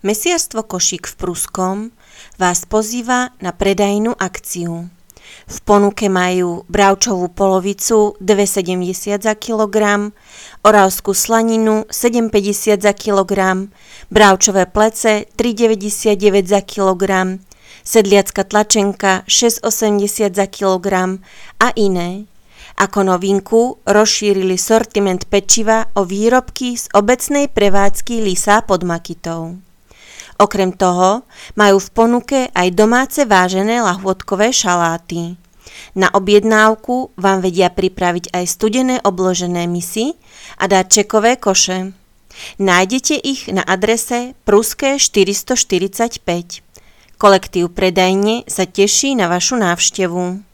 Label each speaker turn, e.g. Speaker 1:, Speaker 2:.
Speaker 1: Mesiarstvo Košík v Pruskom vás pozýva na predajnú akciu. V ponuke majú bravčovú polovicu 2,70 za kilogram, oravskú slaninu 7,50 za kilogram, bravčové plece 3,99 za kilogram, sedliacka tlačenka 6,80 za kilogram a iné. Ako novinku rozšírili sortiment pečiva o výrobky z obecnej prevádzky Lysá pod Makytou. Okrem toho majú v ponuke aj domáce vážené lahôdkové šaláty. Na objednávku vám vedia pripraviť aj studené obložené misy a darčekové koše. Nájdete ich na adrese Pruské 445. Kolektív predajne sa teší na vašu návštevu.